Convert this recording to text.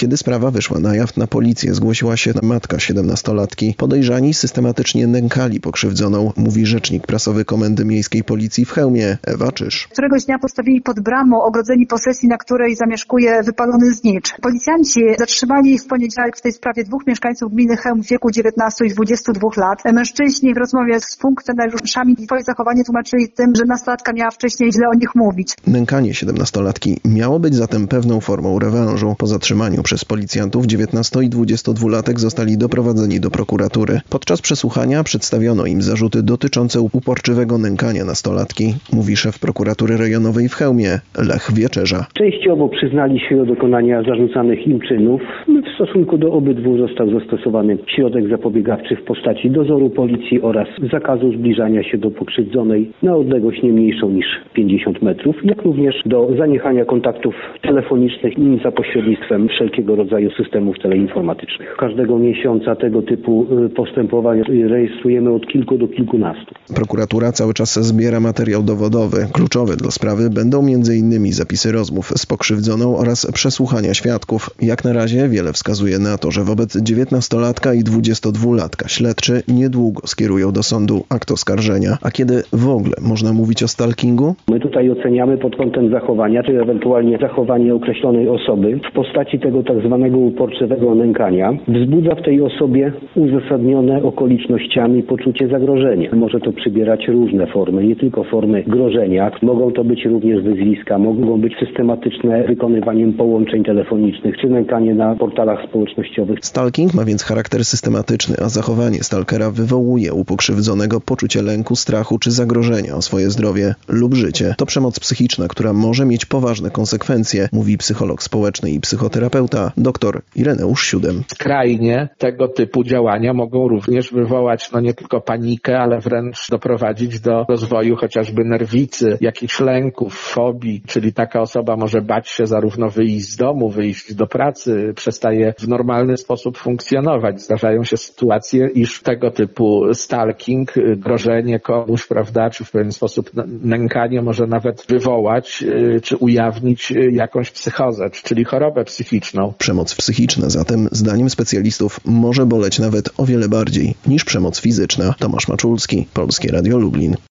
Kiedy sprawa wyszła na jaw, na policję zgłosiła się matka 17-latki. Podejrzani systematycznie nękali pokrzywdzoną, mówi rzecznik prasowy Komendy Miejskiej Policji w Chełmie, Ewa Czyż. Któregoś dnia postawili pod bramą ogrodzeni posesji, na której zamieszkuje wypalony znicz. Policjanci zatrzymali ich w poniedziałek w tej sprawie 2 mieszkańców gminy Chełm w wieku 19 i 22 lat. Mężczyźni w rozmowie z funkcjonariuszami swoje zachowanie tłumaczyli tym, że nastolatka miała wcześniej źle o nich mówić. Nękanie 17-latki miało być zatem pewną formą rewanżu. Po zatrzymaniu przez policjantów 19 i 22-latek zostali doprowadzeni do prokuratury. Podczas przesłuchania przedstawiono im zarzuty dotyczące uporczywego nękania nastolatki, mówi szef prokuratury rejonowej w Chełmie, Lech Wieczerza. Częściowo przyznali się do dokonania zarzucanych im czynów. W stosunku do obydwu został zastosowany środek zapobiegawczy w postaci dozoru policji oraz zakazu zbliżania się do pokrzywdzonej na odległość nie mniejszą niż 50 metrów, jak również do zaniechania kontaktów telefonicznych za pośrednictwem wszelkiego rodzaju systemów teleinformatycznych. Każdego miesiąca tego typu postępowań rejestrujemy od kilku do kilkunastu. Prokuratura cały czas zbiera materiał dowodowy. Kluczowe dla sprawy będą m.in. zapisy rozmów z pokrzywdzoną oraz przesłuchania świadków. Jak na razie wiele wskazuje na to, że wobec 19-latka i 22-latka śledczy niedługo skierują do sądu akt oskarżenia. A kiedy w ogóle można mówić o stalkingu? My tutaj oceniamy pod kątem zachowania, czy ewentualnie zachowanie określonej osoby w postaci tego tak zwanego uporczywego nękania wzbudza w tej osobie uzasadnione okolicznościami poczucie zagrożenia. Może to przybierać różne formy, nie tylko formy grożenia. Mogą to być również wyzwiska, mogą być systematyczne wykonywaniem połączeń telefonicznych, czy nękanie na portalach społecznościowych. Stalking ma więc charakter systematyczny, a zachowanie stalkera wywołuje u pokrzywdzonego poczucie lęku, strachu czy zagrożenia o swoje zdrowie lub życie. To przemoc psychiczna, która może mieć poważne konsekwencje, mówi psycholog społeczny i psychoterapeuta dr Ireneusz Siódem. Skrajnie tego typu działania mogą również wywołać nie tylko panikę, ale wręcz doprowadzić do rozwoju chociażby nerwicy, jakichś lęków, fobii, czyli taka osoba może bać się zarówno wyjść z domu, wyjść do pracy, przestaje w normalny sposób funkcjonować. Zdarzają się sytuacje, iż tego typu stalking, grożenie komuś, prawda, czy w pewien sposób nękanie może nawet wywołać, czy ujawnić jakąś psychozę, czyli chorobę psychiczną. Przemoc psychiczna zatem, zdaniem specjalistów, może boleć nawet o wiele bardziej niż przemoc fizyczna. Tomasz Maczulski, Polskie Radio Lublin.